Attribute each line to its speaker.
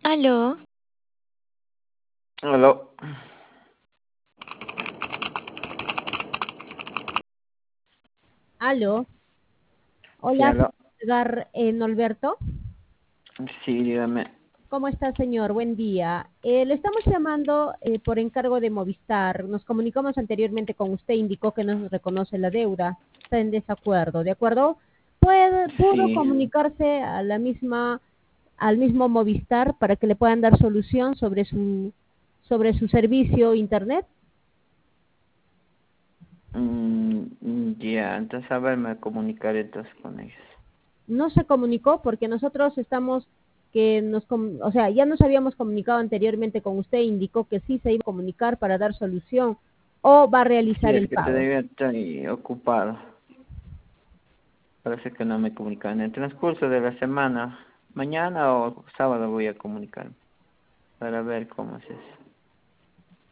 Speaker 1: Aló,
Speaker 2: Aló.
Speaker 3: Aló,
Speaker 2: Sí,
Speaker 3: hola,
Speaker 2: aló.
Speaker 3: señor Norberto.
Speaker 2: Sí, dígame.
Speaker 3: ¿Cómo está, señor? Buen día. Le estamos llamando por encargo de Movistar. Nos comunicamos anteriormente con usted, indicó que no nos reconoce la deuda. Está en desacuerdo, ¿de acuerdo? ¿Pudo
Speaker 2: Sí.
Speaker 3: comunicarse a al mismo Movistar para que le puedan dar solución sobre su servicio internet?
Speaker 2: Ya, entonces a ver, me comunicaré entonces con ellos.
Speaker 3: No se comunicó porque nosotros estamos o sea, ya nos habíamos comunicado anteriormente con usted, indicó que sí se iba a comunicar para dar solución o va a
Speaker 2: Sí,
Speaker 3: realizar
Speaker 2: es
Speaker 3: el
Speaker 2: que
Speaker 3: pago.
Speaker 2: todavía estoy ocupado. Parece que no me comunican. En el transcurso de la semana, mañana o sábado voy a comunicarme para ver cómo es eso.